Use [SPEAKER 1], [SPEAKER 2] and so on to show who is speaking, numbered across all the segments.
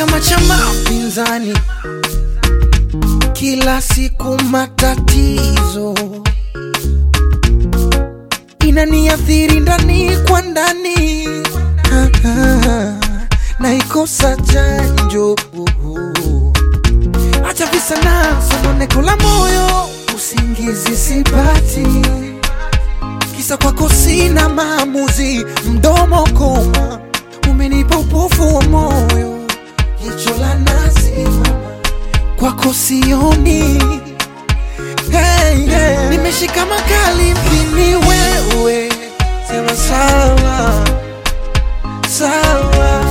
[SPEAKER 1] chama pinzani, kila siku matatizo, inaniathiri ndani kwa ndani, naikosa chanjo. Acha visa na sononeko la moyo, usingizi sipati, kisa kwako sina maamuzi, mdomo koma, umenipa upofu wa moyo, jicho la nazi kwako sioni. Hey, hey. Nimeshika makali mpini wewe, sema sawa sawa,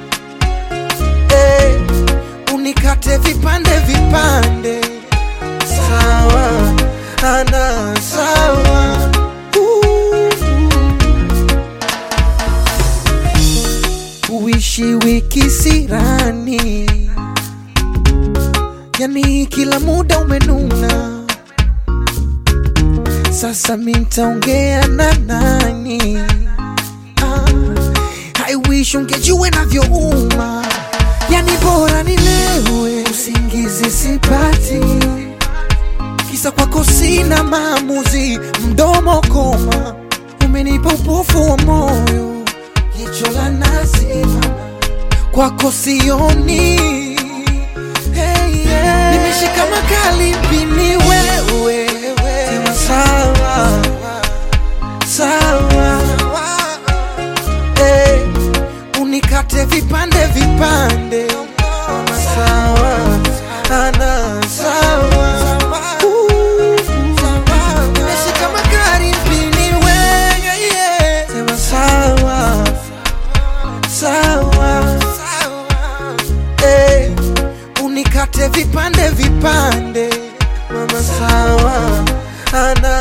[SPEAKER 1] hey. Unikate vipande vipande, sawa ana sawa. Uishi wiki sirani, yani kila muda umenuna. Sasa mitaongea na nani? I wish ungejua navyouma, yani bora nilewe, usingizi sipati, kisa kwako sina maamuzi, mdomo koma, umenipa upofu wa moyo, jicho la nazi kwako sioni. Hey, yeah. Nimeshika makali mpini wewe, sema sawa sawa, hey. Unikate vipande vipande, sawa ana sawa. Nimeshika makali mpini wewe, sema sawa sawa, hey. Unikate vipande vipande, mama sawa ana